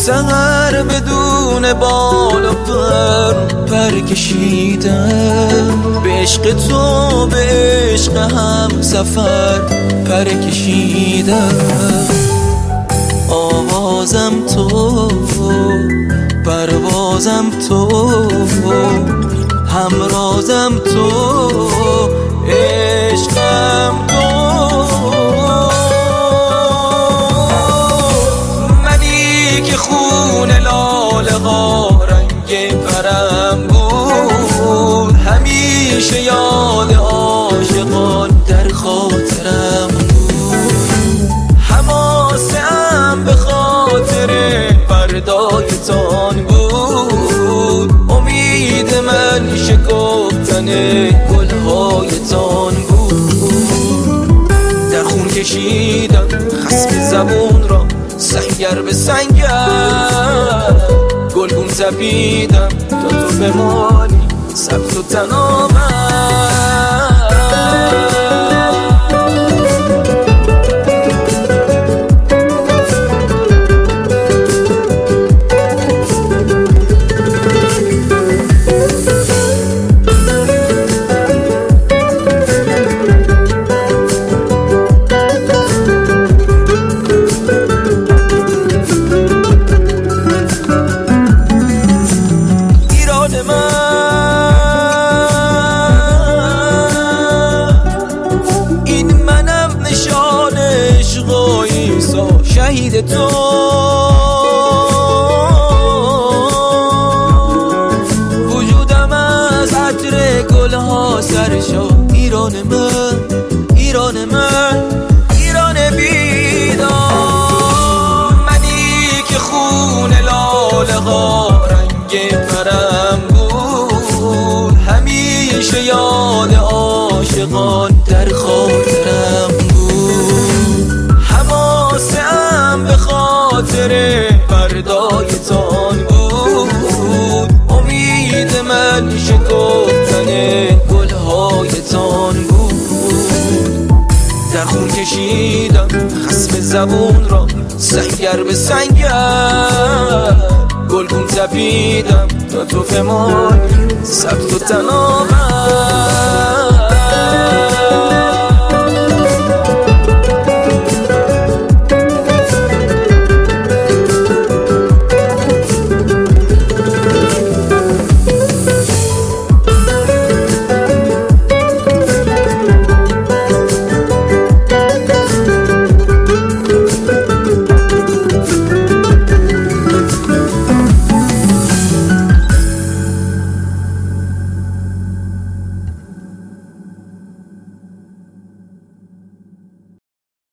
سحر بدون بال و پر کشیدم، به عشق تو به عشق هم سفر پر کشیدم. آوازم تو، پروازم تو، همرازم تو، عشقم تو. منی که خون لاله ها رنگ پرم بود، همیشه یاد عاشقان در خاطرم بود. حماسه‌ام به خاطر فردایتان بود، امید من شکفتن گلهایتان بود. در خون کشیدم خسم زبون را سنگر به سنگر، گلگون تپیدم تا تو بمانی سبز و تناور. شهید تو وجودم از عطر گلها سرشا. ایران من، ایران من، ایران بیدار. منی که خون لاله ها رنگ پرم بود، همیشه یاد عاشقان در خاطرم بود. حماسه‌ام به خاطر فردایتان بود، امید من شکفتن گلهایتان بود. در خون کشیدم خسم زبون را سنگر به سنگر، گلگون تپیدم تا تو بمانی سبز و تناور.